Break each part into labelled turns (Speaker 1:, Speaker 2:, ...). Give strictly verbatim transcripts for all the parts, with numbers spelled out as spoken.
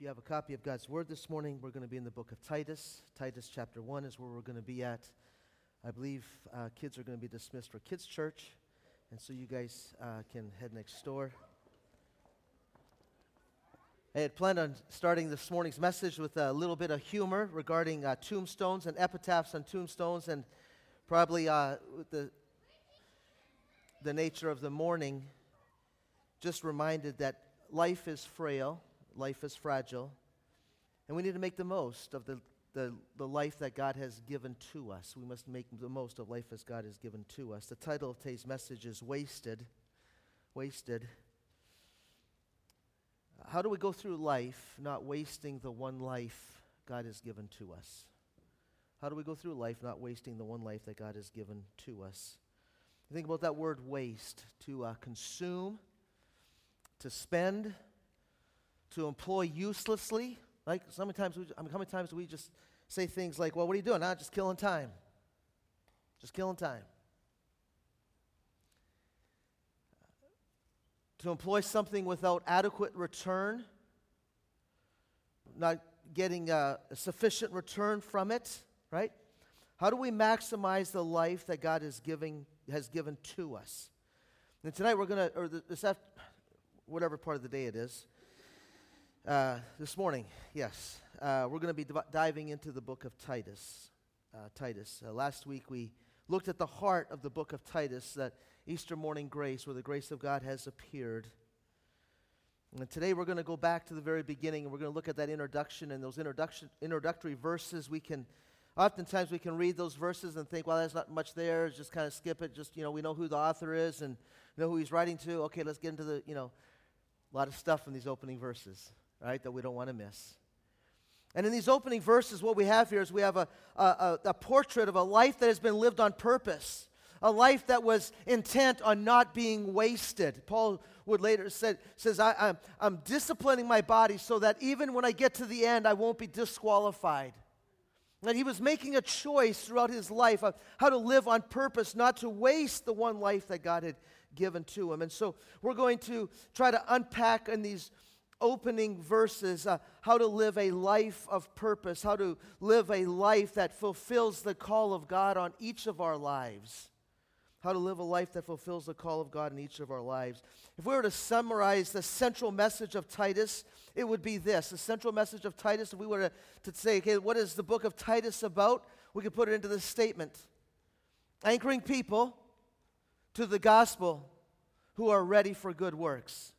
Speaker 1: You have a copy of God's Word this morning. We're going to be in the book of Titus. Titus chapter one is where we're going to be at. I believe uh, kids are going to be dismissed for kids' church, and so you guys uh, can head next door. I had planned on starting this morning's message with a little bit of humor regarding uh, tombstones and epitaphs on tombstones, and probably uh, with the, the nature of the morning, just reminded that life is frail. Life is fragile, and we need to make the most of the, the, the life that God has given to us. We must make the most of life as God has given to us. The title of today's message is Wasted. Wasted. How do we go through life not wasting the one life God has given to us? How do we go through life not wasting the one life that God has given to us? Think about that word waste. To uh, consume, to spend, to employ uselessly. Like sometimes we, I mean, how many times do we just say things like, well, what are you doing? Ah, just killing time. Just killing time. To employ something without adequate return, not getting a, a sufficient return from it, right? How do we maximize the life that God is giving, has given to us? And tonight we're going to, or this after, whatever part of the day it is, Uh, this morning, yes, uh, we're going to be div- diving into the book of Titus. Uh, Titus. Uh, last week we looked at the heart of the book of Titus, that Easter morning grace, where the grace of God has appeared. And today we're going to go back to the very beginning, and we're going to look at that introduction and those introduction introductory verses. We can, oftentimes we can read those verses and think, well, there's not much there. Just kind of skip it. Just, you know, we know who the author is and know who he's writing to. Okay, let's get into the, you know, a lot of stuff in these opening verses, right, that we don't want to miss. And in these opening verses, what we have here is we have a, a, a portrait of a life that has been lived on purpose, a life that was intent on not being wasted. Paul would later say, says, I, I'm, I'm disciplining my body so that even when I get to the end, I won't be disqualified. And he was making a choice throughout his life of how to live on purpose, not to waste the one life that God had given to him. And so we're going to try to unpack in these opening verses, uh, how to live a life of purpose, how to live a life that fulfills the call of God on each of our lives. How to live a life that fulfills the call of God in each of our lives. If we were to summarize the central message of Titus, it would be this. The central message of Titus, if we were to, to say, okay, what is the book of Titus about? We could put it into this statement. Anchoring people to the gospel who are ready for good works.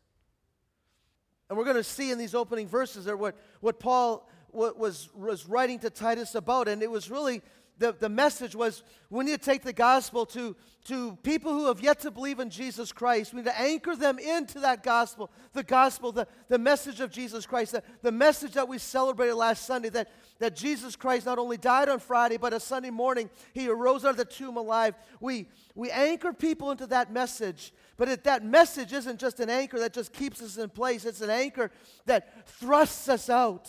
Speaker 1: And we're going to see in these opening verses there what, what Paul what was, was writing to Titus about. And it was really, the, the message was, we need to take the gospel to, to people who have yet to believe in Jesus Christ. We need to anchor them into that gospel, the gospel, the, the message of Jesus Christ, the, the message that we celebrated last Sunday, that, that Jesus Christ not only died on Friday, but a Sunday morning, he arose out of the tomb alive. We, we anchor people into that message. But it, that message isn't just an anchor that just keeps us in place. It's an anchor that thrusts us out.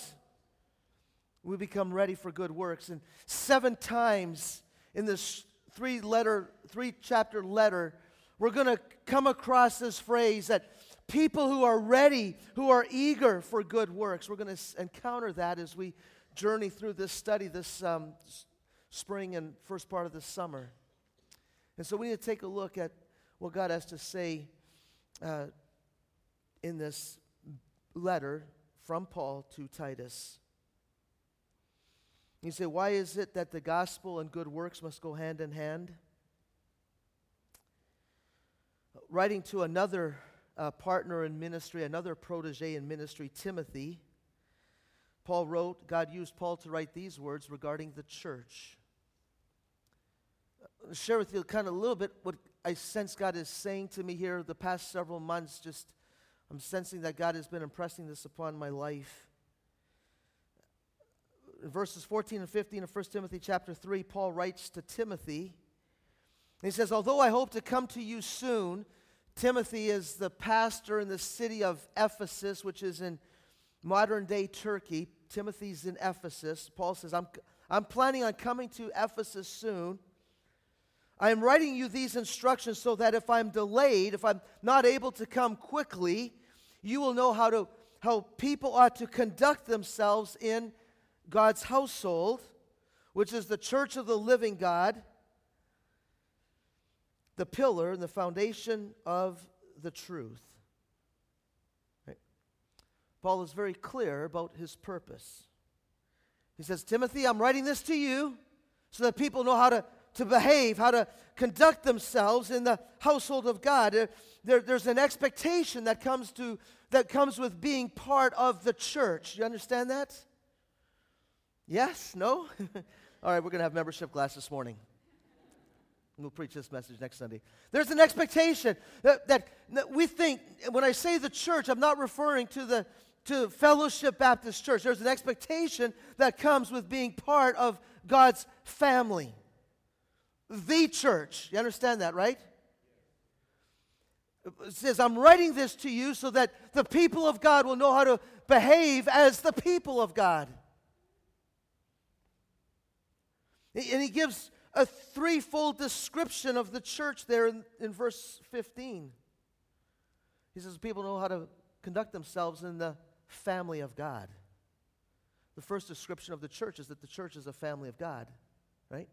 Speaker 1: We become ready for good works. And seven times in this three-letter, three-chapter letter, we're going to come across this phrase that people who are ready, who are eager for good works. We're going to encounter that as we journey through this study this um, spring and first part of the summer. And so we need to take a look at what God has to say uh, in this letter from Paul to Titus. You say, why is it that the gospel and good works must go hand in hand? Writing to another uh, partner in ministry, another protege in ministry, Timothy, Paul wrote, God used Paul to write these words regarding the church. I'll share with you kind of a little bit what I sense God is saying to me here the past several months. Just, I'm sensing that God has been impressing this upon my life. In verses fourteen and fifteen of First Timothy chapter three, Paul writes to Timothy. He says, although I hope to come to you soon, Timothy is the pastor in the city of Ephesus, which is in modern-day Turkey. Timothy's in Ephesus. Paul says, I'm, I'm planning on coming to Ephesus soon. I am writing you these instructions so that if I'm delayed, if I'm not able to come quickly, you will know how to how people ought to conduct themselves in God's household, which is the church of the living God, the pillar and the foundation of the truth. Right? Paul is very clear about his purpose. He says, Timothy, I'm writing this to you so that people know how to, to behave, how to conduct themselves in the household of God. There, there, there's an expectation that comes to that comes with being part of the church. You understand that? Yes? No? All right, we're going to have membership class this morning. We'll preach this message next Sunday. There's an expectation that, that, that we think, when I say the church, I'm not referring to the to Fellowship Baptist Church. There's an expectation that comes with being part of God's family. The church. You understand that, right? It says, I'm writing this to you so that the people of God will know how to behave as the people of God. And he gives a threefold description of the church there in, in verse fifteen. He says people know how to conduct themselves in the family of God. The first description of the church is that the church is a family of God, right?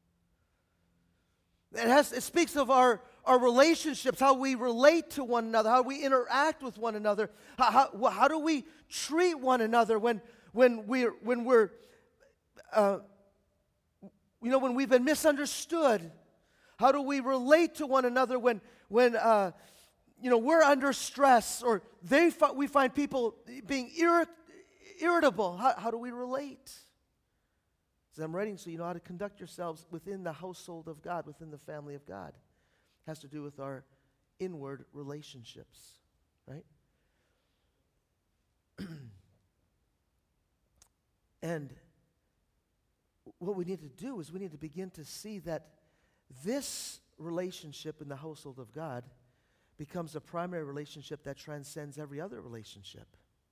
Speaker 1: It, has, it speaks of our, our relationships, how we relate to one another, how we interact with one another. How, how, how do we treat one another when, when we're, when we're uh, you know, when we've been misunderstood? How do we relate to one another when, when uh, you know, we're under stress, or they fi- we find people being irrit- irritable? How, how do we relate? As I'm writing, so you know how to conduct yourselves within the household of God, within the family of God. It has to do with our inward relationships, right? And what we need to do is we need to begin to see that this relationship in the household of God becomes a primary relationship that transcends every other relationship.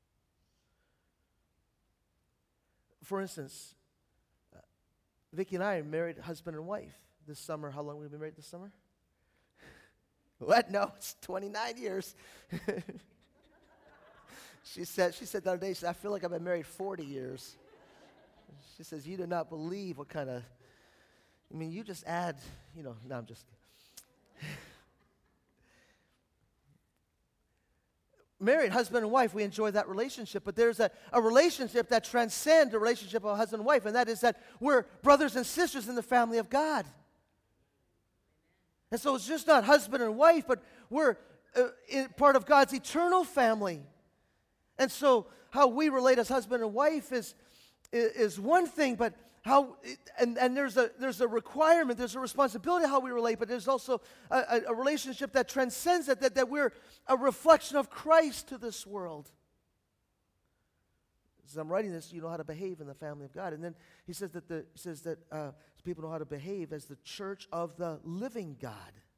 Speaker 1: For instance, uh, Vicki and I are married husband and wife this summer. How long have we been married this summer? What? No, it's twenty-nine years. she said, she said the other day, she said, I feel like I've been married forty years. She says, you do not believe what kind of, I mean, you just add, you know, no, I'm just married, husband and wife, we enjoy that relationship, but there's a, a relationship that transcends the relationship of husband and wife, and that is that we're brothers and sisters in the family of God. And so it's just not husband and wife, but we're uh, in part of God's eternal family. And so how we relate as husband and wife is is one thing, but how, and, and there's a there's a requirement, there's a responsibility how we relate, but there's also a, a, a relationship that transcends it, that, that we're a reflection of Christ to this world. As I'm writing this, you know how to behave in the family of God. And then he says that the he says that uh, people know how to behave as the church of the living God.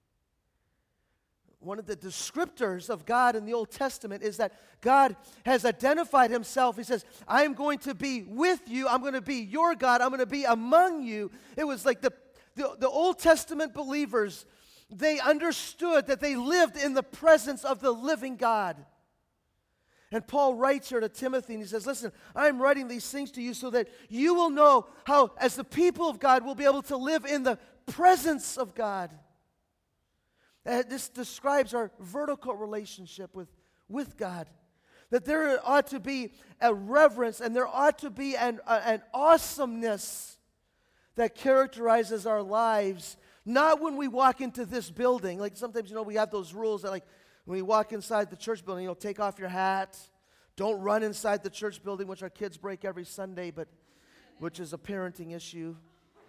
Speaker 1: One of the descriptors of God in the Old Testament is that God has identified himself. He says, I'm going to be with you. I'm going to be your God. I'm going to be among you. It was like the, the, the Old Testament believers, they understood that they lived in the presence of the living God. And Paul writes here to Timothy, and he says, listen, I'm writing these things to you so that you will know how, as the people of God, we'll be able to live in the presence of God. Uh, this describes our vertical relationship with, with God. That there ought to be a reverence and there ought to be an, uh, an awesomeness that characterizes our lives. Not when we walk into this building. Like sometimes, you know, we have those rules that like when we walk inside the church building, you know, take off your hat. Don't run inside the church building, which our kids break every Sunday, but which is a parenting issue.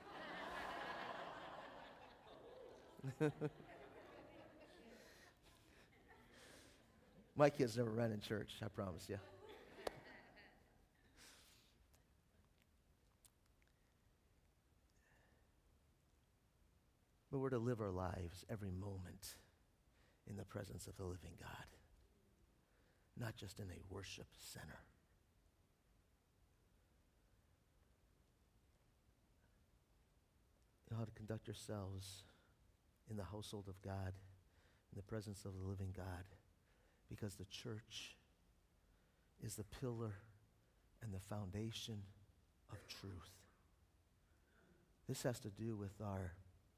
Speaker 1: My kids never ran in church, I promise you. But we're to live our lives every moment in the presence of the living God, not just in a worship center. You know how to conduct yourselves in the household of God, in the presence of the living God. Because the church is the pillar and the foundation of truth. This has to do with our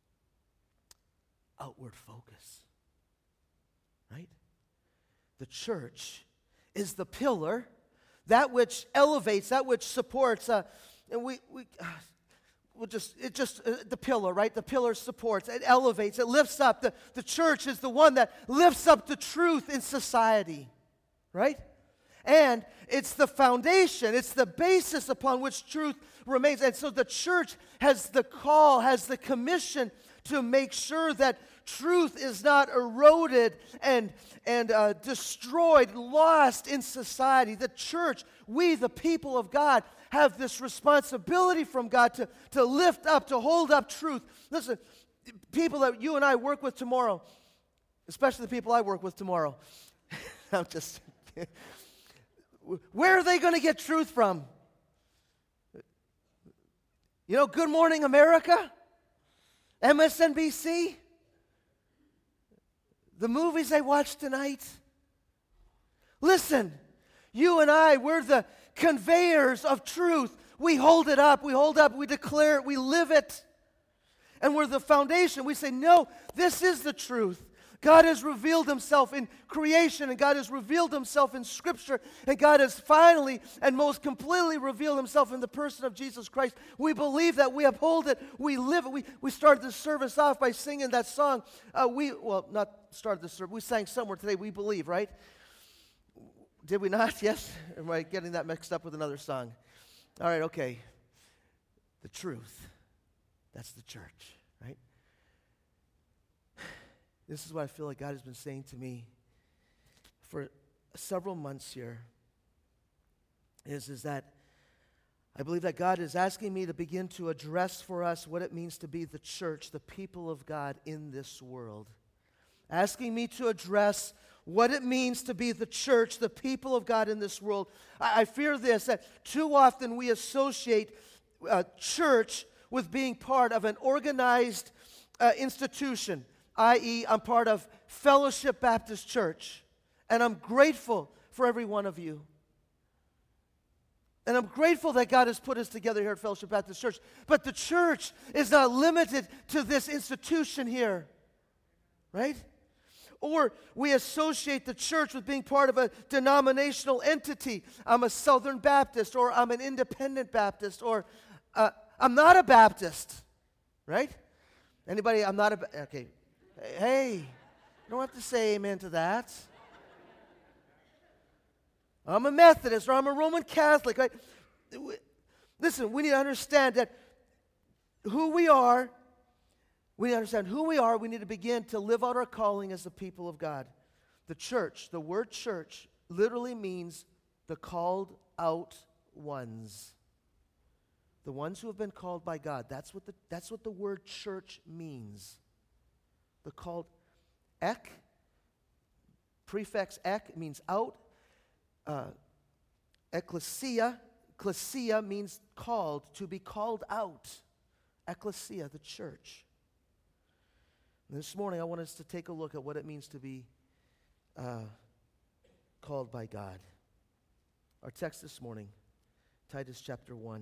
Speaker 1: outward focus, right? The church is the pillar, that which elevates, that which supports. Uh, and we, we, uh, we'll just, it just, uh, the pillar, right? The pillar supports, it elevates, it lifts up. The, the church is the one that lifts up the truth in society, right? And it's the foundation, it's the basis upon which truth remains. And so the church has the call, has the commission to make sure that truth is not eroded and, and uh, destroyed, lost in society. The church, we, the people of God, have this responsibility from God to, to lift up, to hold up truth. Listen, people that you and I work with tomorrow, especially the people I work with tomorrow, I'm just... Where are they going to get truth from? You know, Good Morning America? M S N B C? The movies they watch tonight? Listen, you and I, we're the conveyors of truth. We hold it up, we hold up, we declare it, we live it. And we're the foundation. We say, no, this is the truth. God has revealed himself in creation, and God has revealed himself in Scripture, and God has finally and most completely revealed himself in the person of Jesus Christ. We believe that, we uphold it, we live it. We, we started the service off by singing that song. Uh, we, well, not started the service, we sang somewhere today, We Believe, right? Did we not? Yes? Or am I getting that mixed up with another song? All right, okay. The truth. That's the church, right? This is what I feel like God has been saying to me for several months here, is, is that I believe that God is asking me to begin to address for us what it means to be the church, the people of God in this world. Asking me to address what it means to be the church, the people of God in this world. I, I fear this, that too often we associate uh, church with being part of an organized uh, institution. that is, I'm part of Fellowship Baptist Church, and I'm grateful for every one of you. And I'm grateful that God has put us together here at Fellowship Baptist Church. But the church is not limited to this institution here, right? Or we associate the church with being part of a denominational entity. I'm a Southern Baptist, or I'm an Independent Baptist, or uh, I'm not a Baptist, right? Anybody, I'm not a, okay. Hey, you don't have to say amen to that. I'm a Methodist, or I'm a Roman Catholic. Right? Listen, we need to understand that who we are, we need to understand who we are, we need to begin to live out our calling as the people of God. The church, the word church, literally means the called out ones. The ones who have been called by God. That's what the, that's what the word church means. The called, ek, prefix ek, means out. Uh, ecclesia, ecclesia means called, to be called out. Ecclesia, the church. And this morning I want us to take a look at what it means to be uh, called by God. Our text this morning, Titus chapter one.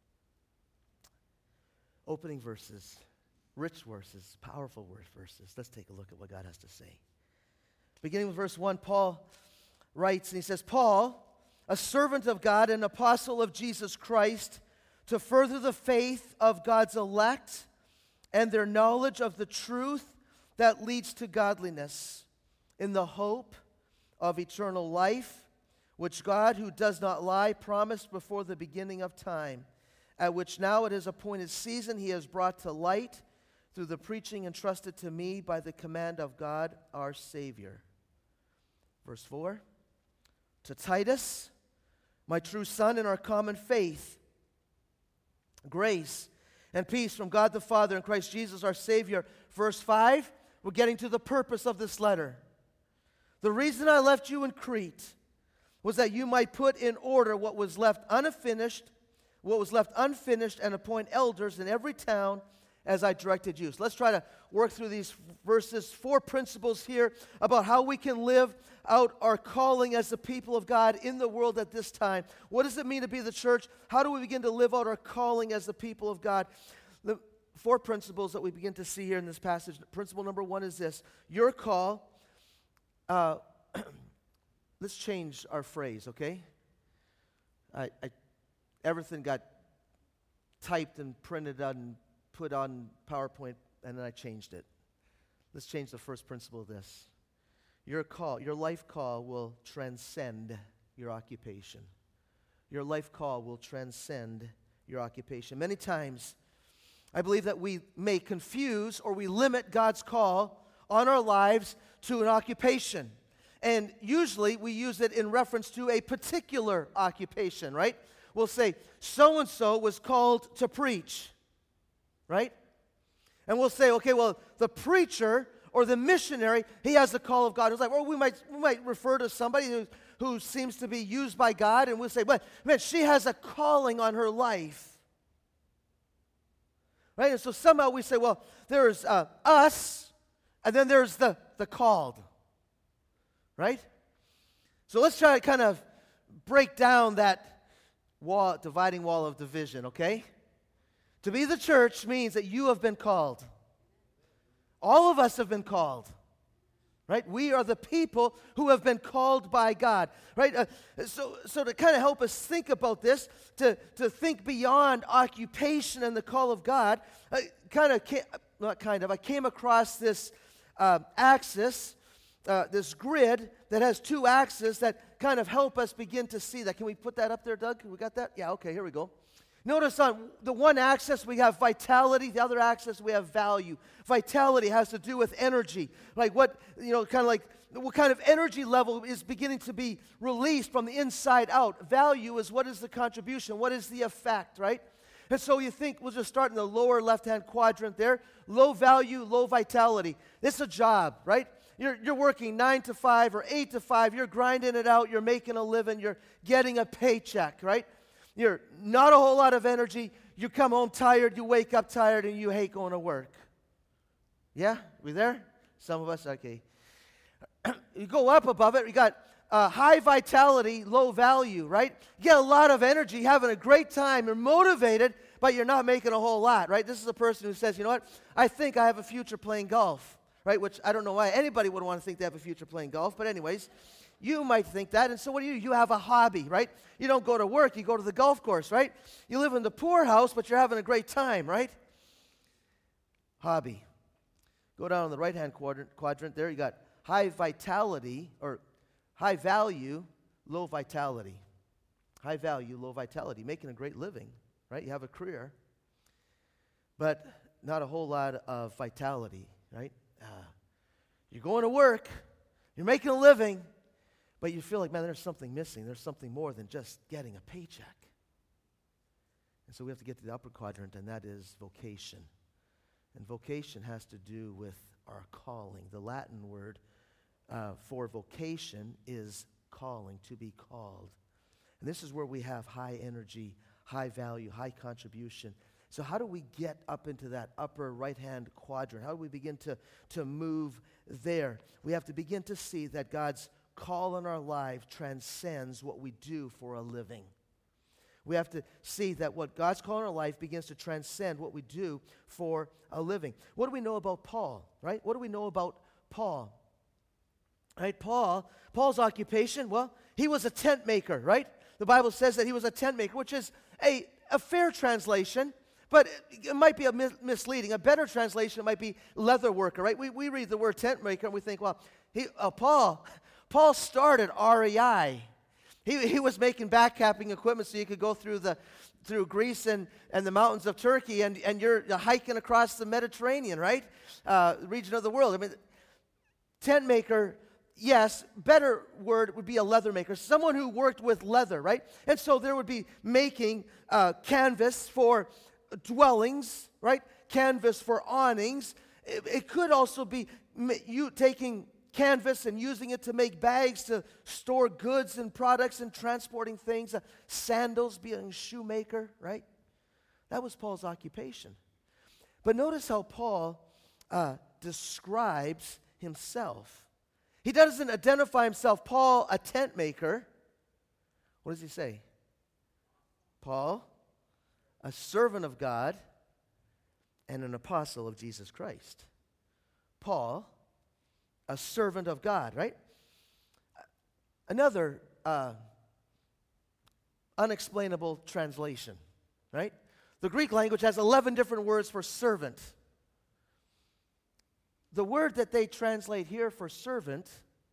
Speaker 1: Opening verses. Rich verses, powerful verses. Let's take a look at what God has to say. Beginning with verse one, Paul writes, and he says, Paul, a servant of God and apostle of Jesus Christ, to further the faith of God's elect and their knowledge of the truth that leads to godliness, in the hope of eternal life, which God, who does not lie, promised before the beginning of time, at which now at his appointed season he has brought to light through the preaching entrusted to me by the command of God our Savior. Verse four, to Titus, my true son in our common faith, grace and peace from God the Father and Christ Jesus our Savior. Verse five, we're getting to the purpose of this letter. The reason I left you in Crete was that you might put in order what was left unfinished, what was left unfinished, and appoint elders in every town as I directed you. So let's try to work through these verses, four principles here about how we can live out our calling as the people of God in the world at this time. What does it mean to be the church? How do we begin to live out our calling as the people of God? The four principles that we begin to see here in this passage. Principle number one is this: your call. Uh, let's change our phrase, okay? I, I, everything got typed and printed out and put on PowerPoint, and then I changed it. Let's change the first principle of this. Your call, your life call will transcend your occupation. Your life call will transcend your occupation. Many times, I believe that we may confuse or we limit God's call on our lives to an occupation. And usually we use it in reference to a particular occupation, right? We'll say, so-and-so was called to preach, right? And we'll say, okay, well, the preacher or the missionary, he has the call of God. It's like, well, we might we might refer to somebody who, who seems to be used by God, and we'll say, but man, she has a calling on her life. Right? And so somehow we say, well, there's uh, us, and then there's the, the called. Right? So let's try to kind of break down that wall, dividing wall of division, okay? To be the church means that you have been called. All of us have been called. Right? We are the people who have been called by God. Right? Uh, so, so to kind of help us think about this, to, to think beyond occupation and the call of God, I kind of, came, not kind of, I came across this uh, axis, uh, this grid that has two axes that kind of help us begin to see that. Can we put that up there, Doug? We got that? Yeah, okay, here we go. Notice on the one axis we have vitality, the other axis we have value. Vitality has to do with energy, like what, you know, kind of like what kind of energy level is beginning to be released from the inside out. Value is what is the contribution, what is the effect, right? And so you think, we'll just start in the lower left-hand quadrant there. Low value, low vitality. It's a job, right? You're, you're working nine to five or eight to five. You're grinding it out. You're making a living. You're getting a paycheck, right? You're not a whole lot of energy. You come home tired. You wake up tired, and you hate going to work. Yeah? We there? Some of us? Okay. You go up above it. You got uh, high vitality, low value, right? You get a lot of energy, having a great time. You're motivated, but you're not making a whole lot, right? This is a person who says, you know what? I think I have a future playing golf, right? Which I don't know why anybody would want to think they have a future playing golf, but anyways, you might think that. And so what do you do? You have a hobby, right? You don't go to work. You go to the golf course, right? You live in the poorhouse, but you're having a great time, right? Hobby. Go down on the right-hand quadrant, quadrant there. You got high vitality, or high value, low vitality. High value, low vitality. Making a great living, right? You have a career, but not a whole lot of vitality, right? Uh, you're going to work. You're making a living. But you feel like, man, there's something missing. There's something more than just getting a paycheck. And so we have to get to the upper quadrant, and that is vocation. And vocation has to do with our calling. The Latin word uh, for vocation is calling, to be called. And this is where we have high energy, high value, high contribution. So how do we get up into that upper right-hand quadrant? How do we begin to, to move there? We have to begin to see that God's call in our life transcends what we do for a living. We have to see that what God's call in our life begins to transcend what we do for a living. What do we know about Paul, right? What do we know about Paul? Right, Paul, Paul's occupation, well, he was a tent maker, right? The Bible says that he was a tent maker, which is a, a fair translation, but it, it might be a mis- misleading. A better translation might be leather worker, right? We, we read the word tent maker and we think, well, he, uh, Paul... Paul started R E I. He, he was making backcapping equipment so you could go through the through Greece and, and the mountains of Turkey, and, and you're hiking across the Mediterranean, right? Uh, region of the world. I mean, tent maker, yes, better word would be a leather maker, someone who worked with leather, right? And so there would be making uh, canvas for dwellings, right? Canvas for awnings. It, it could also be you taking canvas and using it to make bags to store goods and products and transporting things. Uh, sandals, being a shoemaker, right? That was Paul's occupation. But notice how Paul uh, describes himself. He doesn't identify himself, Paul, a tent maker. What does he say? Paul, a servant of God and an apostle of Jesus Christ. Paul, a servant of God, right? Another uh, unexplainable translation, right? The Greek language has eleven different words for servant. The word that they translate here for servant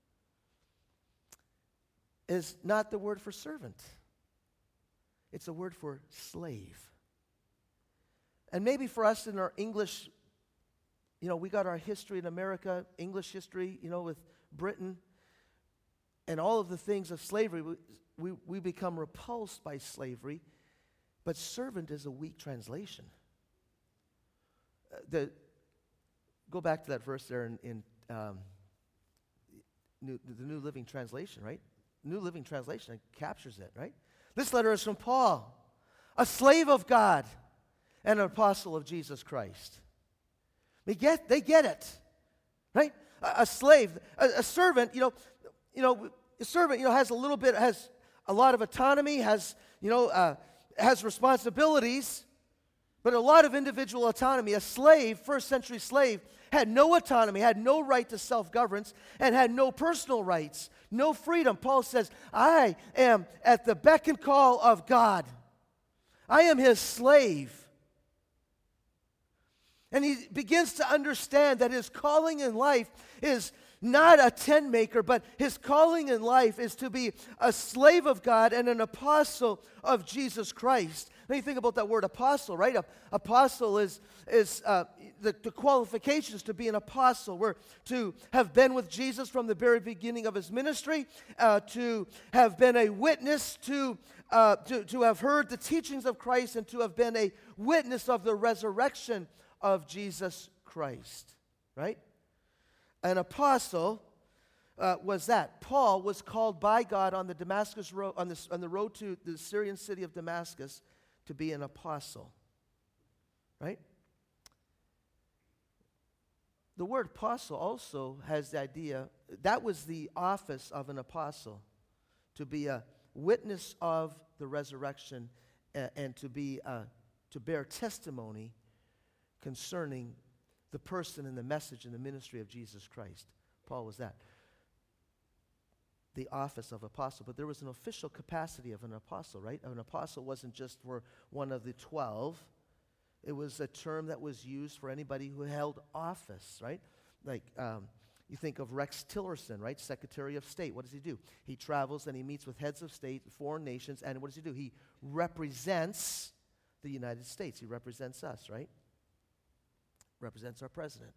Speaker 1: is not the word for servant. It's a word for slave. And maybe for us in our English, you know, we got our history in America, English history, you know, with Britain, and all of the things of slavery, we, we, we become repulsed by slavery, but servant is a weak translation. Uh, the Go back to that verse there in, in um, New, the New Living Translation, right? New Living Translation captures it, right? This letter is from Paul, a slave of God and an apostle of Jesus Christ. They get, they get it, right? A, a slave, a, a servant, you know, you know, a servant, you know, has a little bit, has a lot of autonomy, has, you know, uh, has responsibilities, but a lot of individual autonomy. A slave, first century slave, had no autonomy, had no right to self-governance, and had no personal rights, no freedom. Paul says, I am at the beck and call of God. I am his slave. And he begins to understand that his calling in life is not a tent maker, but his calling in life is to be a slave of God and an apostle of Jesus Christ. Now you think about that word apostle, right? A, apostle is, is uh, the, the qualifications to be an apostle were to have been with Jesus from the very beginning of his ministry, uh, to have been a witness, to, uh, to, to have heard the teachings of Christ, and to have been a witness of the resurrection of Jesus Christ, right? An apostle uh, was that. Paul was called by God on the Damascus road, on, this, on the road to the Syrian city of Damascus, to be an apostle, right? The word apostle also has the idea, that was the office of an apostle, to be a witness of the resurrection and, and to be uh, to bear testimony concerning the person and the message and the ministry of Jesus Christ. Paul was that. The office of apostle, but there was an official capacity of an apostle, right? An apostle wasn't just for one of the twelve. It was a term that was used for anybody who held office, right? Like um, you think of Rex Tillerson, right? Secretary of State. What does he do? He travels and he meets with heads of state, foreign nations, and what does he do? He represents the United States. He represents us, right? Represents our president.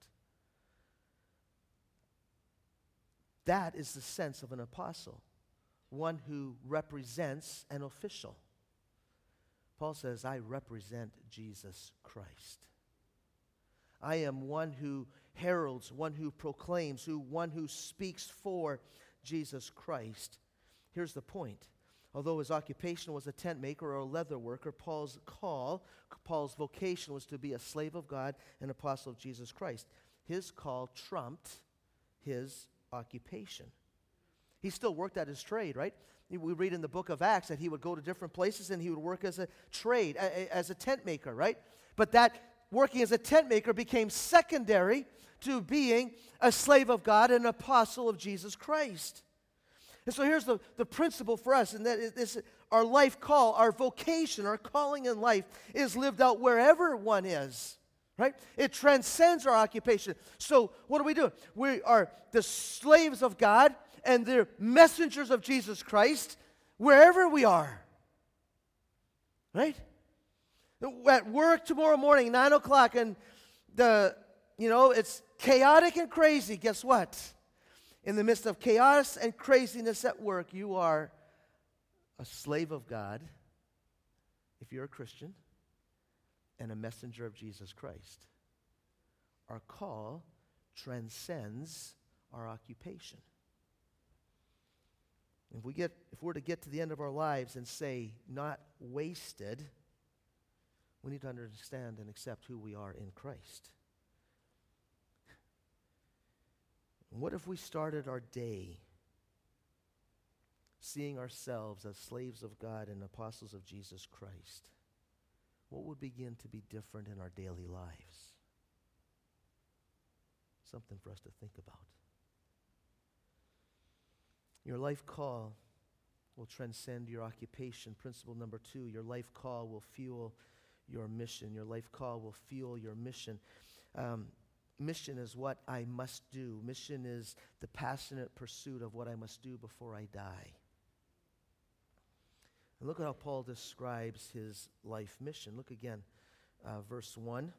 Speaker 1: That is the sense of an apostle, one who represents an official. Paul says, I represent Jesus Christ. I am one who heralds, one who proclaims, who one who speaks for Jesus Christ. Here's the point. Although his occupation was a tent maker or a leather worker, Paul's call, Paul's vocation was to be a slave of God and apostle of Jesus Christ. His call trumped his occupation. He still worked at his trade, right? We read in the book of Acts that he would go to different places and he would work as a trade, a, as a tent maker, right? But that working as a tent maker became secondary to being a slave of God and an apostle of Jesus Christ. And so here's the, the principle for us, and that is this, our life call, our vocation, our calling in life is lived out wherever one is. Right? It transcends our occupation. So what do we do? We are the slaves of God and the messengers of Jesus Christ wherever we are. Right? At work tomorrow morning, nine o'clock, and the, you know, it's chaotic and crazy. Guess what? In the midst of chaos and craziness at work, you are a slave of God, if you're a Christian, and a messenger of Jesus Christ. Our call transcends our occupation. If we get, if we're to get to the end of our lives and say, not wasted, We need to understand and accept who we are in Christ. What if we started our day seeing ourselves as slaves of God and apostles of Jesus Christ? What would begin to be different in our daily lives? Something for us to think about. Your life call will transcend your occupation. Principle number two, your life call will fuel your mission. Your life call will fuel your mission. Um, mission is what I must do. Mission is the passionate pursuit of what I must do before I die. And look at how Paul describes his life mission. Look again, uh, verse one.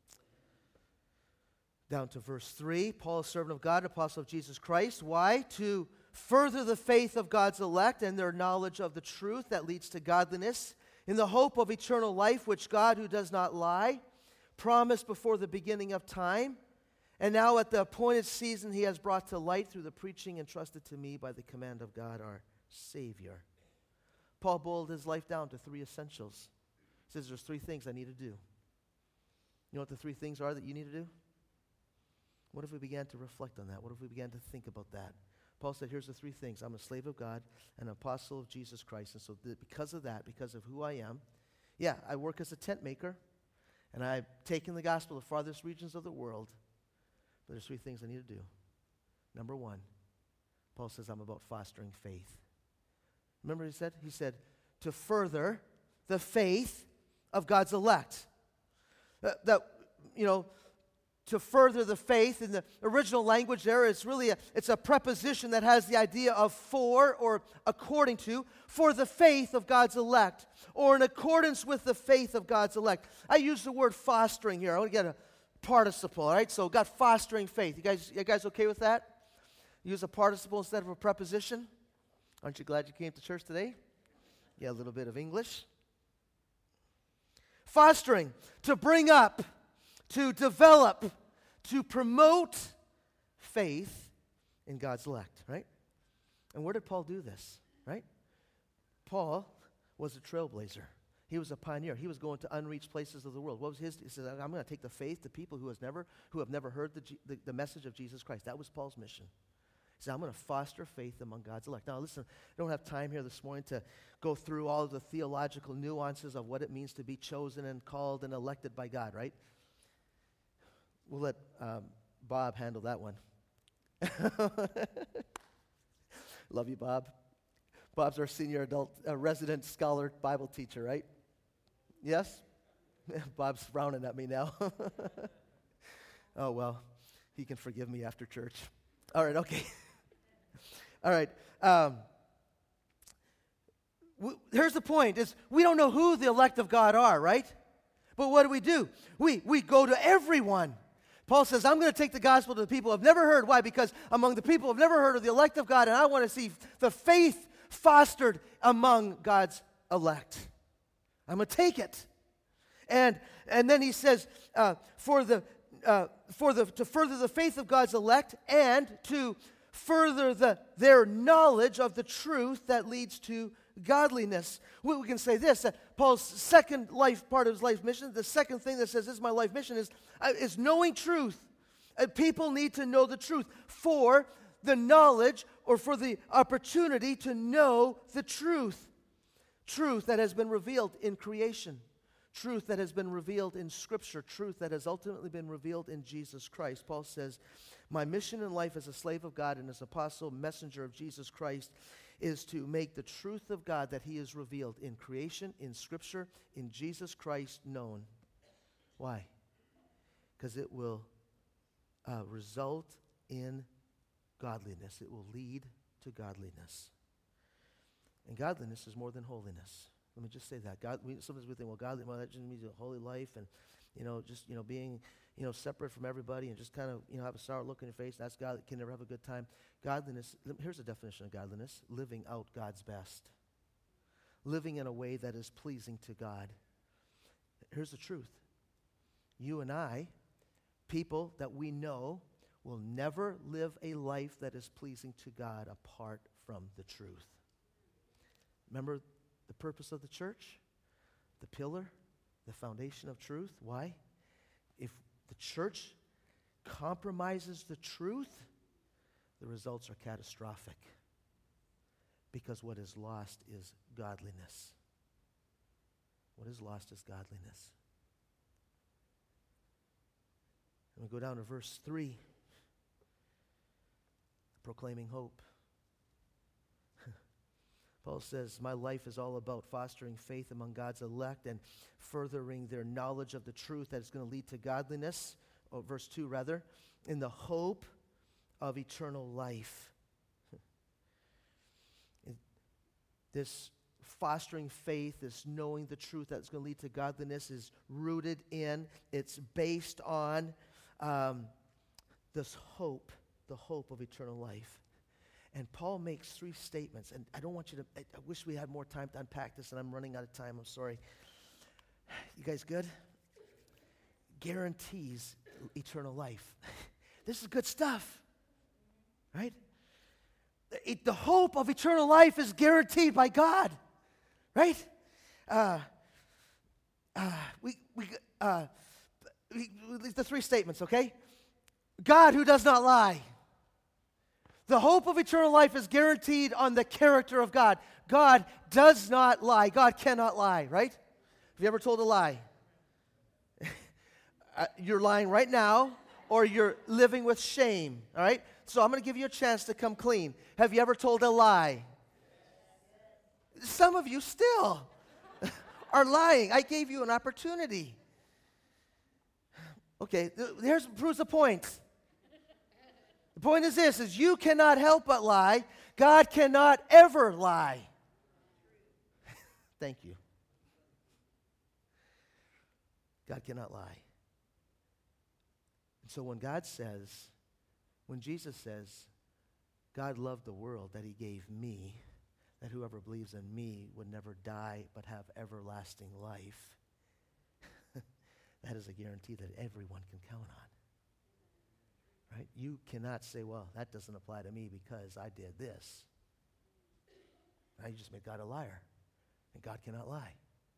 Speaker 1: Down to verse three. Paul, a servant of God, apostle of Jesus Christ. Why? To further the faith of God's elect and their knowledge of the truth that leads to godliness, in the hope of eternal life, which God, who does not lie, promised before the beginning of time, and now at the appointed season he has brought to light through the preaching entrusted to me by the command of God our Savior. Paul boiled his life down to three essentials. He says there's three things I need to do. You know what the three things are that you need to do? What if we began to reflect on that? What if we began to think about that? Paul said, here's the three things. I'm a slave of God, an apostle of Jesus Christ. And so th- because of that, because of who I am, yeah, I work as a tent maker, and I've taken the gospel to the farthest regions of the world. But there's three things I need to do. Number one, Paul says, I'm about fostering faith. Remember what he said? He said, to further the faith of God's elect. Uh, that, you know, to further the faith. In the original language there, it's really a, it's a preposition that has the idea of for or according to, for the faith of God's elect, or in accordance with the faith of God's elect. I use the word fostering here. I want to get a participle, all right? So got fostering faith. You guys, you guys okay with that? Use a participle instead of a preposition? Aren't you glad you came to church today? Yeah, a little bit of English. Fostering, to bring up, to develop, to promote faith in God's elect, right? And where did Paul do this, right? Paul was a trailblazer. He was a pioneer. He was going to unreached places of the world. What was his? He said, I'm going to take the faith to people who has never, who have never heard the, the, the message of Jesus Christ. That was Paul's mission. He said, I'm going to foster faith among God's elect. Now listen, I don't have time here this morning to go through all of the theological nuances of what it means to be chosen and called and elected by God, right? We'll let um, Bob handle that one. Love you, Bob. Bob's our senior adult uh, resident scholar Bible teacher, right? Yes? Bob's frowning at me now. Oh, well, he can forgive me after church. All right, okay. All right. Um, w- here's the point, is we don't know who the elect of God are, right? But what do we do? We, we go to everyone. Paul says, I'm going to take the gospel to the people who have never heard. Why? Because among the people who have never heard of the elect of God, and I want to see the faith fostered among God's elect. I'm going to take it. And and then he says, uh, for the uh, for the to further the faith of God's elect and to further the their knowledge of the truth that leads to godliness. We, we can say this, that Paul's second life part of his life mission, the second thing that says this is my life mission is, uh, is knowing truth. Uh, people need to know the truth for the knowledge or for the opportunity to know the truth. Truth that has been revealed in creation. Truth that has been revealed in Scripture. Truth that has ultimately been revealed in Jesus Christ. Paul says, my mission in life as a slave of God and as apostle, messenger of Jesus Christ is to make the truth of God that he has revealed in creation, in Scripture, in Jesus Christ known. Why? Because it will uh, result in godliness. It will lead to godliness. And godliness is more than holiness. Let me just say that. God, we, sometimes we think, well, godly, well, that just means a holy life and, you know, just, you know, being, you know, separate from everybody and just kind of, you know, have a sour look in your face. That's God that can never have a good time. Godliness, here's a definition of godliness: living out God's best. Living in a way that is pleasing to God. Here's the truth. You and I, people that we know, will never live a life that is pleasing to God apart from the truth. Remember the purpose of the church? The pillar, the foundation of truth. Why? If the church compromises the truth, the results are catastrophic. Because what is lost is godliness. What is lost is godliness. And we go down to verse three. Proclaiming hope. Paul says, my life is all about fostering faith among God's elect and furthering their knowledge of the truth that is going to lead to godliness. Oh, verse two, rather, in the hope of eternal life. This fostering faith, this knowing the truth that's going to lead to godliness is rooted in, it's based on um, this hope, the hope of eternal life. And Paul makes three statements, and I don't want you to, I, I wish we had more time to unpack this, and I'm running out of time, I'm sorry. You guys good? Guarantees eternal life. This is good stuff, right? It, the hope of eternal life is guaranteed by God, right? Uh, uh, we, we, uh, we, the three statements, okay? God who does not lie. The hope of eternal life is guaranteed on the character of God. God does not lie. God cannot lie, right? Have you ever told a lie? uh, you're lying right now, or you're living with shame, all right? So I'm going to give you a chance to come clean. Have you ever told a lie? Some of you still are lying. I gave you an opportunity. Okay, th- here's proves the point. The point is this, is you cannot help but lie. God cannot ever lie. Thank you. God cannot lie. And so when God says, when Jesus says, God loved the world that he gave me, that whoever believes in me would never die but have everlasting life, that is a guarantee that everyone can count on. Right? You cannot say, well, that doesn't apply to me because I did this. Now you just made God a liar, and God cannot lie.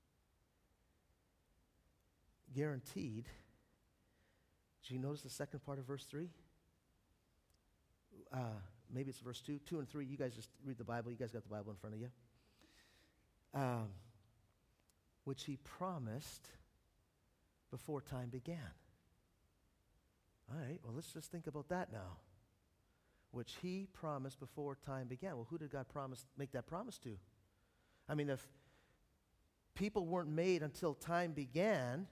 Speaker 1: Guaranteed. Did you notice the second part of verse three? Uh, maybe it's verse two. Two and three, you guys just read the Bible. You guys got the Bible in front of you. Um, which he promised before time began. All right, well, let's just think about that now. Which he promised before time began. Well, who did God promise make that promise to? I mean, if people weren't made until time began,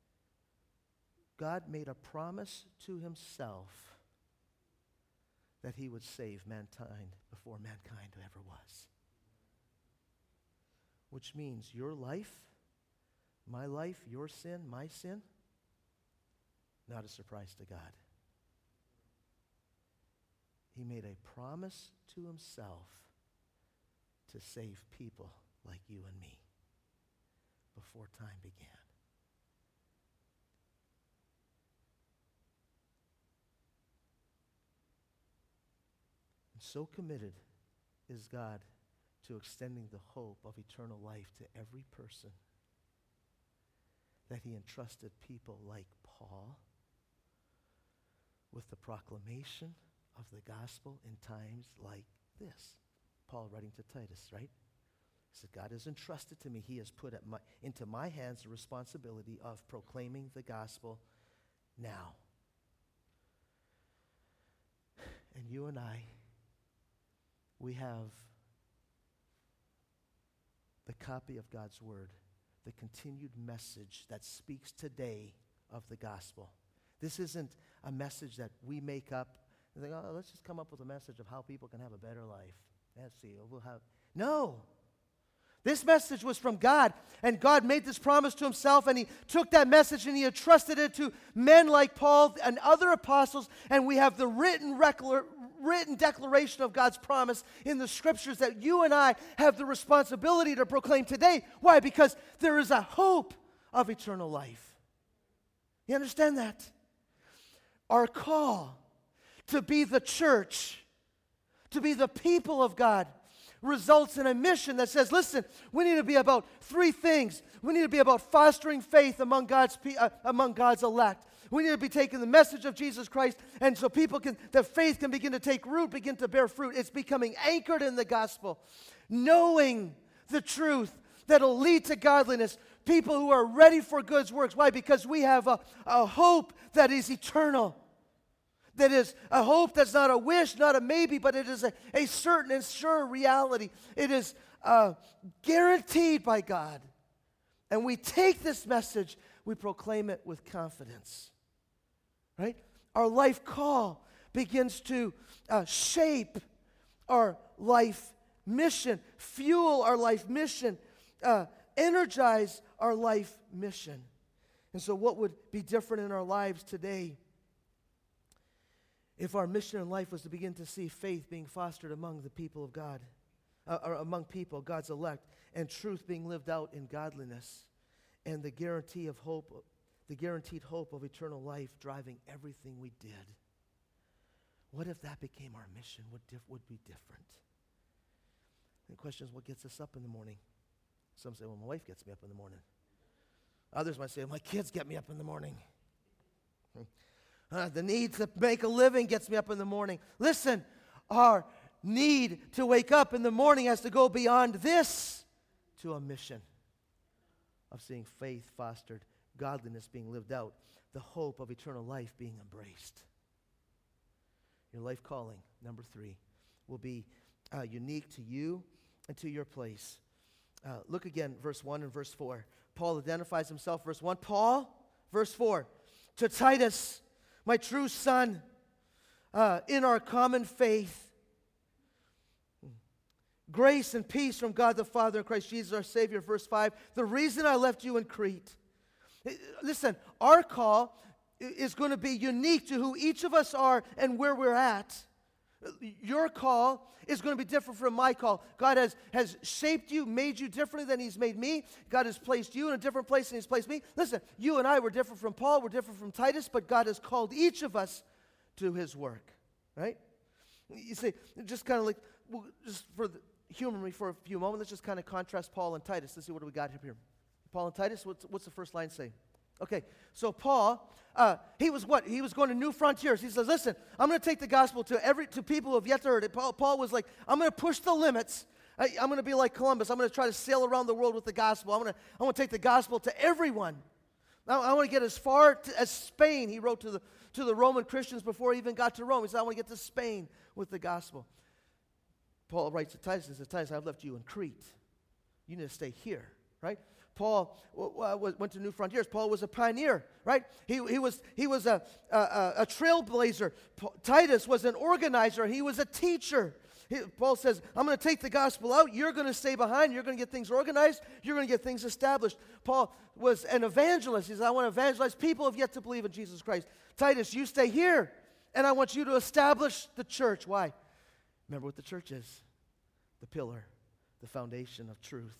Speaker 1: God made a promise to himself that he would save mankind before mankind ever was. Which means your life, my life, your sin, my sin, not a surprise to God. He made a promise to himself to save people like you and me before time began. And so committed is God to extending the hope of eternal life to every person that he entrusted people like Paul with the proclamation of the gospel in times like this. Paul writing to Titus, right? He said, God has entrusted to me, he has put at my, into my hands the responsibility of proclaiming the gospel now. And you and I, we have the copy of God's word, the continued message that speaks today of the gospel. This isn't a message that we make up and think, oh, let's just come up with a message of how people can have a better life. Let's see, we'll have... No. This message was from God, and God made this promise to himself, and he took that message and he entrusted it to men like Paul and other apostles, and we have the written record, written declaration of God's promise in the scriptures that you and I have the responsibility to proclaim today. Why? Because there is a hope of eternal life. You understand that? Our call to be the church, to be the people of God, results in a mission that says, listen, we need to be about three things. We need to be about fostering faith among God's pe- uh, among God's elect. We need to be taking the message of Jesus Christ, and so people can, the faith can begin to take root, begin to bear fruit. It's becoming anchored in the gospel, knowing the truth that'll lead to godliness. People who are ready for good works. Why? Because we have a, a hope that is eternal. That is a hope that's not a wish, not a maybe, but it is a, a certain and sure reality. It is uh, guaranteed by God. And we take this message, we proclaim it with confidence. Right? Our life call begins to uh, shape our life mission, fuel our life mission, uh, energize our life mission. And so what would be different in our lives today if our mission in life was to begin to see faith being fostered among the people of God, uh, or among people, God's elect, and truth being lived out in godliness, and the guarantee of hope, the guaranteed hope of eternal life driving everything we did? What if that became our mission? What dif- would be different? The question is, what gets us up in the morning? Some say, well, my wife gets me up in the morning. Others might say, my kids get me up in the morning. Uh, the need to make a living gets me up in the morning. Listen, our need to wake up in the morning has to go beyond this to a mission of seeing faith fostered, godliness being lived out, the hope of eternal life being embraced. Your life calling, number three, will be uh, unique to you and to your place. Uh, look again, verse one and verse four. Paul identifies himself, verse one. Paul, verse four, to Titus, my true son, uh, in our common faith, grace and peace from God the Father and Christ Jesus our Savior. Verse five, the reason I left you in Crete. Listen, our call is going to be unique to who each of us are and where we're at. Your call is going to be different from my call. God has, has shaped you, made you differently than He's made me. God has placed you in a different place than He's placed me. Listen, you and I were different from Paul, we're different from Titus, but God has called each of us to His work, right? You see, just kind of like, well, just for the, humor me for a few moments, let's just kind of contrast Paul and Titus. Let's see what do we got here. Paul and Titus, what's, what's the first line say? Okay, so Paul, uh, he was what? He was going to new frontiers. He says, listen, I'm going to take the gospel to every to people who have yet to heard it. Paul, Paul was like, I'm going to push the limits. I, I'm going to be like Columbus. I'm going to try to sail around the world with the gospel. I'm going to I want to take the gospel to everyone. I, I want to get as far to, as Spain. He wrote to the, to the Roman Christians before he even got to Rome. He said, I want to get to Spain with the gospel. Paul writes to Titus and says, Titus, I've left you in Crete. You need to stay here, right? Paul w- went to new frontiers. Paul was a pioneer, right? He, he was, he was a, a, a trailblazer. Pa- Titus was an organizer. He was a teacher. He, Paul says, I'm going to take the gospel out. You're going to stay behind. You're going to get things organized. You're going to get things established. Paul was an evangelist. He says, I want to evangelize. People have yet to believe in Jesus Christ. Titus, you stay here, and I want you to establish the church. Why? Remember what the church is. The pillar, the foundation of truth.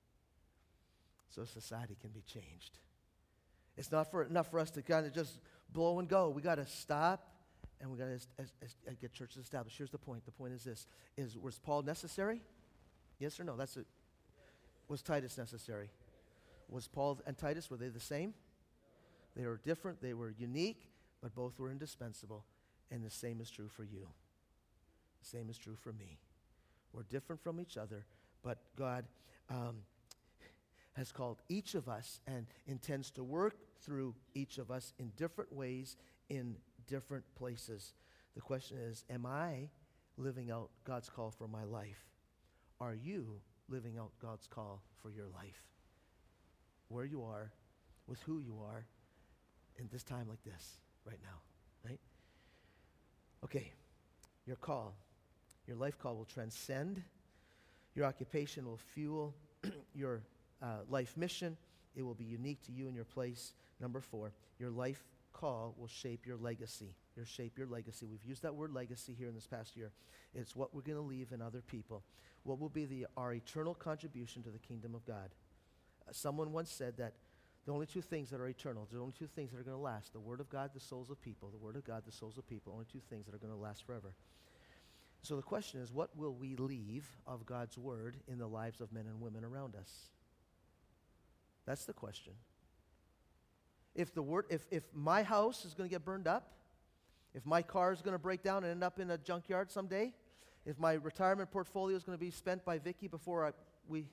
Speaker 1: So society can be changed. It's not for enough for us to kind of just blow and go. We got to stop, and we got to get churches established. Here's the point. The point is this: is was Paul necessary? Yes or no? That's it. Was Titus necessary? Was Paul and Titus, were they the same? They were different. They were unique, but both were indispensable. And the same is true for you. The same is true for me. We're different from each other, but God Um, has called each of us and intends to work through each of us in different ways, in different places. The question is, am I living out God's call for my life? Are you living out God's call for your life? Where you are, with who you are, in this time like this, right now, right? Okay, your call, your life call will transcend. Your occupation will fuel your Uh, life mission. It will be unique to you and your place. Number four, your life call will shape your legacy. Your shape your legacy. We've used that word legacy here in this past year. It's what we're going to leave in other people. What will be the our eternal contribution to the kingdom of God? Uh, someone once said that the only two things that are eternal, the only two things that are going to last, the word of God, the souls of people. The word of God, the souls of people. Only two things that are going to last forever. So the question is, what will we leave of God's word in the lives of men and women around us? That's the question. If the word, if, if my house is going to get burned up, if my car is going to break down and end up in a junkyard someday, if my retirement portfolio is going to be spent by Vicky before I, we...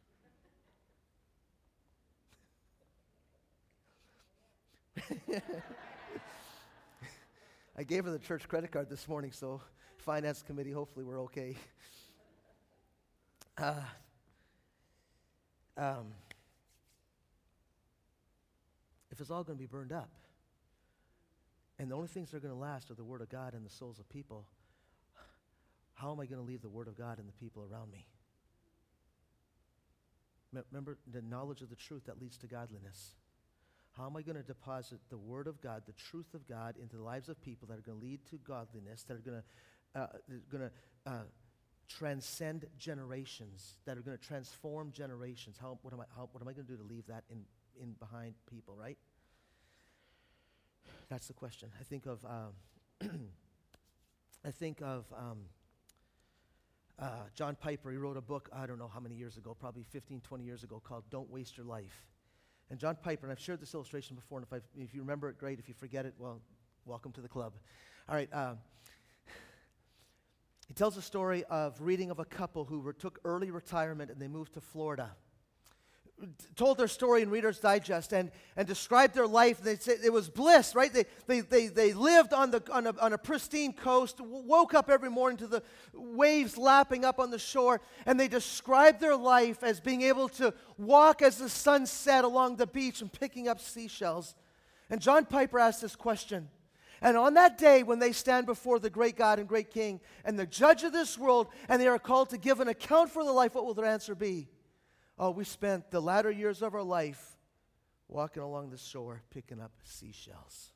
Speaker 1: I gave her the church credit card this morning, so finance committee, hopefully we're okay. Uh, um, if it's all going to be burned up, and the only things that are going to last are the Word of God and the souls of people, how am I going to leave the Word of God and the people around me? Me- remember, the knowledge of the truth that leads to godliness. How am I going to deposit the Word of God, the truth of God, into the lives of people that are going to lead to godliness, that are going to, uh, going to uh, transcend generations, that are going to transform generations? How, what am I, how, what am I going to do to leave that in, in behind people, right? That's the question. I think of, um, I think of um, uh, John Piper. He wrote a book, I don't know how many years ago, probably fifteen, twenty years ago, called Don't Waste Your Life. And John Piper, and I've shared this illustration before, and if, I've, if you remember it, great. If you forget it, well, welcome to the club. All right. Um, he tells a story of reading of a couple who were, took early retirement and they moved to Florida. Told their story in Reader's Digest and, and described their life. They said it was bliss, right? They, they, they, they lived on, the, on, a, on a pristine coast, w- woke up every morning to the waves lapping up on the shore, and they described their life as being able to walk as the sun set along the beach and picking up seashells. And John Piper asked this question. And on that day when they stand before the great God and great King and the judge of this world, and they are called to give an account for their life, what will their answer be? Oh, we spent the latter years of our life walking along the shore, picking up seashells.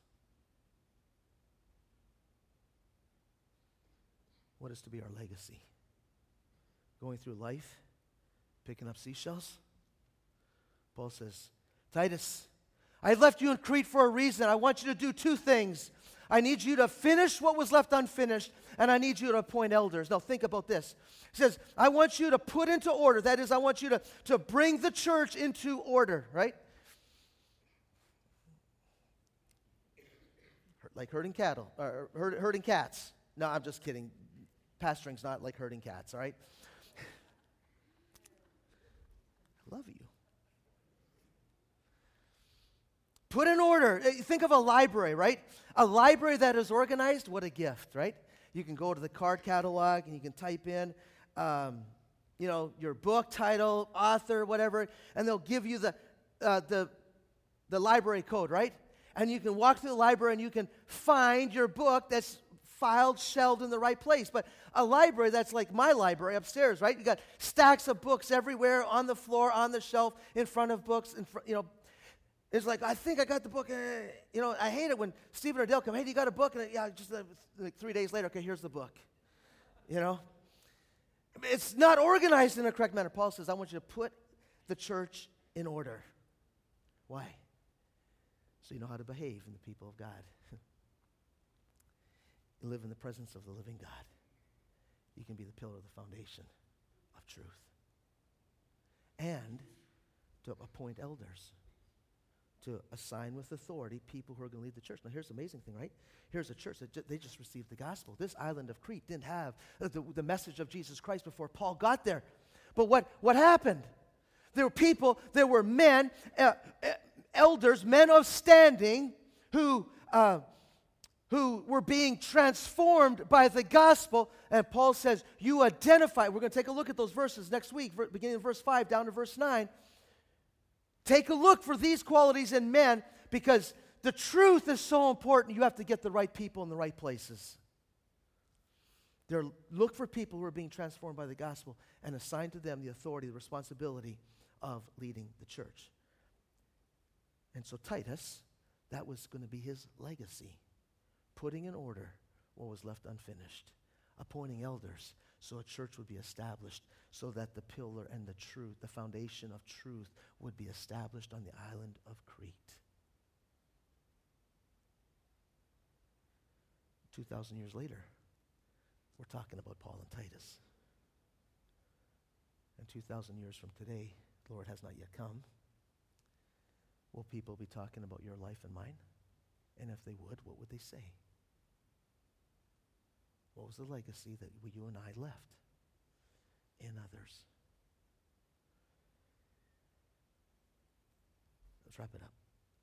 Speaker 1: What is to be our legacy? Going through life, picking up seashells? Paul says, Titus, I left you in Crete for a reason. I want you to do two things. I need you to finish what was left unfinished, and I need you to appoint elders. Now think about this. He says, I want you to put into order. That is, I want you to, to bring the church into order, right? Like herding cattle, or herd, herding cats. No, I'm just kidding. Pastoring's not like herding cats, all right? I love you. Put in order. Think of a library, right? A library that is organized, what a gift, right? You can go to the card catalog and you can type in, um, you know, your book title, author, whatever, and they'll give you the, uh, the, the library code, right? And you can walk through the library and you can find your book that's filed, shelved in the right place. But a library that's like my library upstairs, right? You got stacks of books everywhere, on the floor, on the shelf, in front of books, in fr- you know. It's like, I think I got the book. Uh, you know, I hate it when Stephen or Dale come, hey, do you got a book? And yeah, just uh, like three days later, okay, here's the book. You know? It's not organized in a correct manner. Paul says, I want you to put the church in order. Why? So you know how to behave in the people of God. You live in the presence of the living God. You can be the pillar of the foundation of truth. And to appoint elders. To assign with authority people who are going to lead the church. Now, here's the amazing thing, right? Here's a church that ju- they just received the gospel. This island of Crete didn't have uh, the, the message of Jesus Christ before Paul got there. But what, what happened? There were people, there were men, uh, uh, elders, men of standing who, uh, who were being transformed by the gospel. And Paul says, you identify. We're going to take a look at those verses next week, ver- beginning in verse five down to verse nine. Take a look for these qualities in men, because the truth is so important. You have to get the right people in the right places. They're, look for people who are being transformed by the gospel and assign to them the authority, the responsibility of leading the church. And so Titus, that was going to be his legacy, putting in order what was left unfinished, appointing elders so a church would be established, so that the pillar and the truth, the foundation of truth, would be established on the island of Crete. Two thousand years later, We're talking about Paul and Titus. And two thousand years from today, the Lord has not yet come. Will people be talking about your life and mine? And if they would, what would they say? What was the legacy that we, you and I left in others? Let's wrap it up.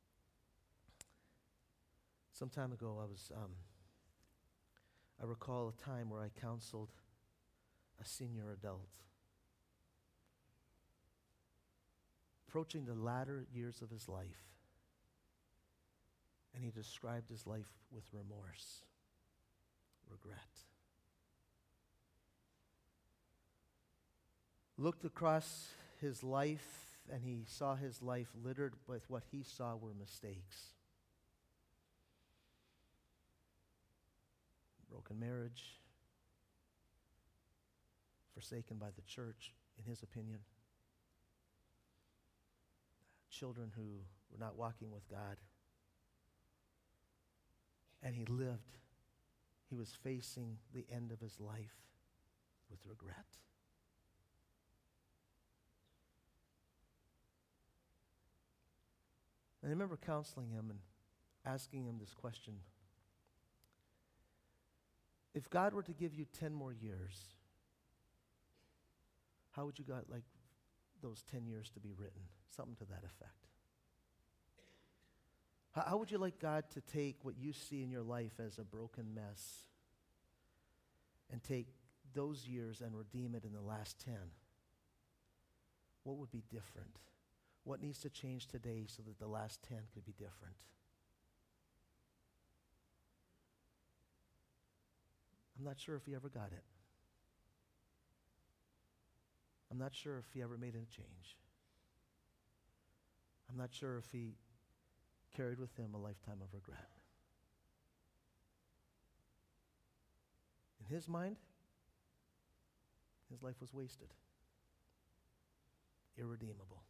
Speaker 1: Some time ago, I was, um, I recall a time where I counseled a senior adult, approaching the latter years of his life, and he described his life with remorse, regret. Looked across his life, and he saw his life littered with what he saw were mistakes. Broken marriage, forsaken by the church, in his opinion. Children who were not walking with God. And he lived. He was facing the end of his life with regret. And I remember counseling him and asking him this question. If God were to give you ten more years, how would you got like those ten years to be written? Something to that effect. How, how would you like God to take what you see in your life as a broken mess and take those years and redeem it in the last ten? What would be different? What needs to change today so that the last ten could be different? I'm not sure if he ever got it. I'm not sure if he ever made a change. I'm not sure if he carried with him a lifetime of regret. In his mind, his life was wasted, irredeemable.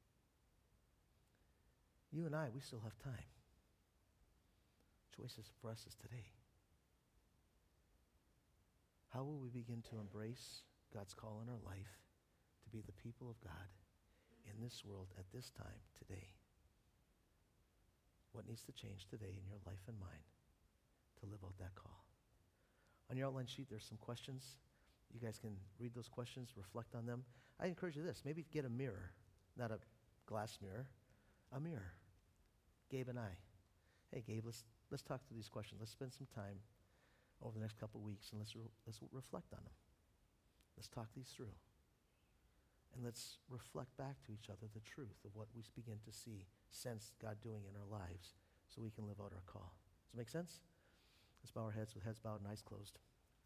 Speaker 1: You and I, we still have time. Choices for us is today. How will we begin to embrace God's call in our life to be the people of God in this world at this time today? What needs to change today in your life and mine to live out that call? On your outline sheet, there's some questions. You guys can read those questions, reflect on them. I encourage you this, maybe get a mirror, not a glass mirror, a mirror. Gabe and I. Hey, Gabe, let's let's talk through these questions. Let's spend some time over the next couple of weeks and let's re- let's reflect on them. Let's talk these through. And let's reflect back to each other the truth of what we begin to see, sense God doing in our lives so we can live out our call. Does it make sense? Let's bow our heads with heads bowed and eyes closed.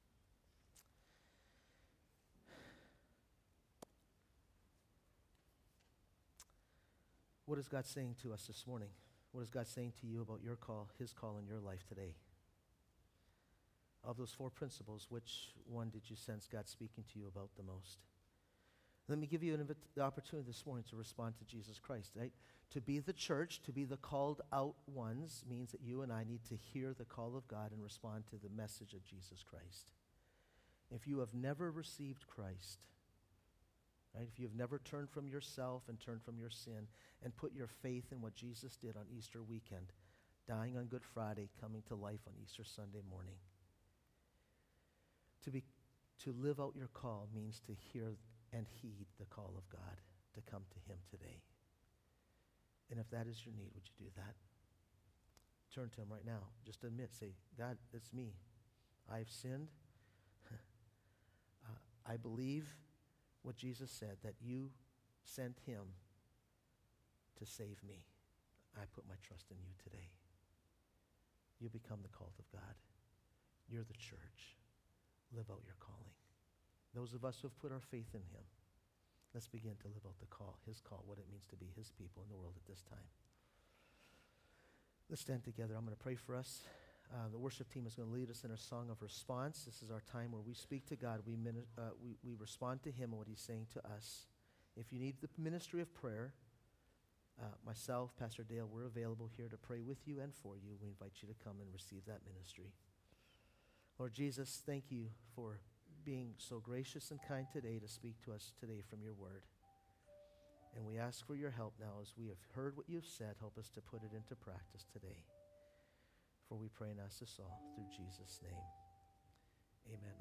Speaker 1: What is God saying to us this morning? What is God saying to you about your call, his call in your life today? Of those four principles, which one did you sense God speaking to you about the most? Let me give you an invit- the opportunity this morning to respond to Jesus Christ, right? To be the church, to be the called out ones, means that you and I need to hear the call of God and respond to the message of Jesus Christ. If you have never received Christ, right? If you've never turned from yourself and turned from your sin and put your faith in what Jesus did on Easter weekend, dying on Good Friday, coming to life on Easter Sunday morning. To be, to live out your call means to hear and heed the call of God to come to him today. And if that is your need, would you do that? Turn to him right now. Just admit, say, God, it's me. I've sinned. uh, I believe what Jesus said, that you sent him to save me. I put my trust in you today. You become the called of God. You're the church. Live out your calling. Those of us who have put our faith in him, let's begin to live out the call, his call, what it means to be his people in the world at this time. Let's stand together. I'm going to pray for us. Uh, the worship team is going to lead us in a song of response. This is our time where we speak to God. We, mini- uh, we, we respond to him and what he's saying to us. If you need the ministry of prayer, uh, myself, Pastor Dale, we're available here to pray with you and for you. We invite you to come and receive that ministry. Lord Jesus, thank you for being so gracious and kind today to speak to us today from your word. And we ask for your help now as we have heard what you've said. Help us to put it into practice today. For we pray and ask this all through Jesus' name. Amen.